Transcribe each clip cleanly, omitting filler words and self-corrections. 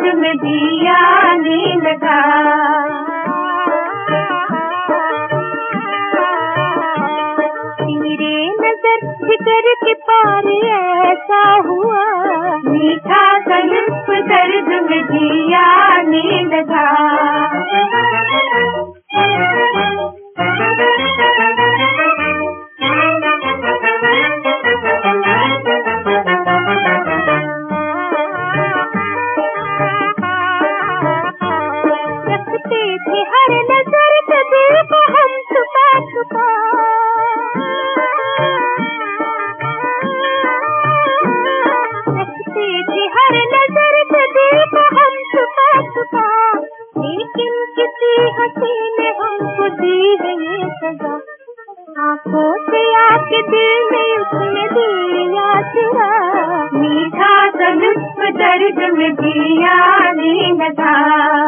दर्द में भी आने लगा। तेरे नजर जिगर के पार ऐसा हुआ, मीठा सा लुत्फ दर्द में भी आने लगा। हर नजर से दिल को हम छुपा छुपा, रखते थे हर नजर से दिल को हम छुपा छुपा, लेकिन किसी हंसी ने हमको दी है ये सजा। आंखों से आके दिल में उसने दिया चुरा, मीठा सा लुत्फ दर्द में भी आने लगा।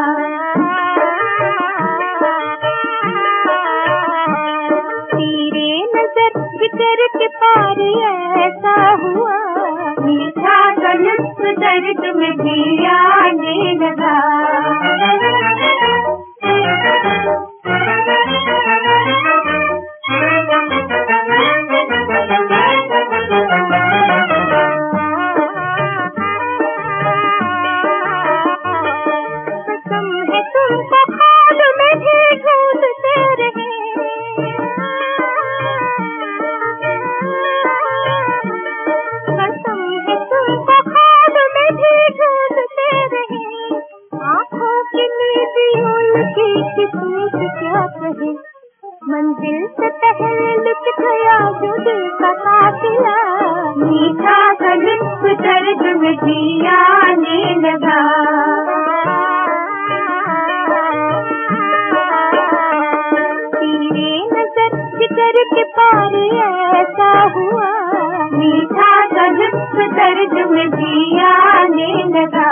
जिगर के पार ऐसा हुआ, मीठा सा लुत्फ दर्द में भी आने लगा। कसम है तुमको ख्वाब में भी ढूंढते रहे, क्या कहे मंजिल से पहले लुट गया जो दिल का काफिला, मीठा सा लुत्फ दर्द में भी आने लगा। तेरे नजर जिगर के पार ऐसा हुआ, मीठा सा लुत्फ दर्द में भी आने लगा।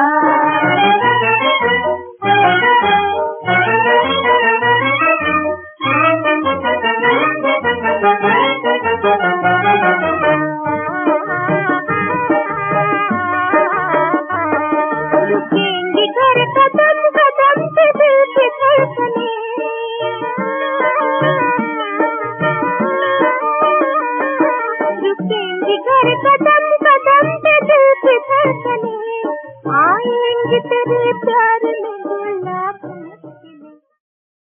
रुकेंगे घर कदम कदम पे दिल की धड़कने, रुकेंगे घर कदम कदम पे दिल की धड़कने, आएंगे तेरे प्यार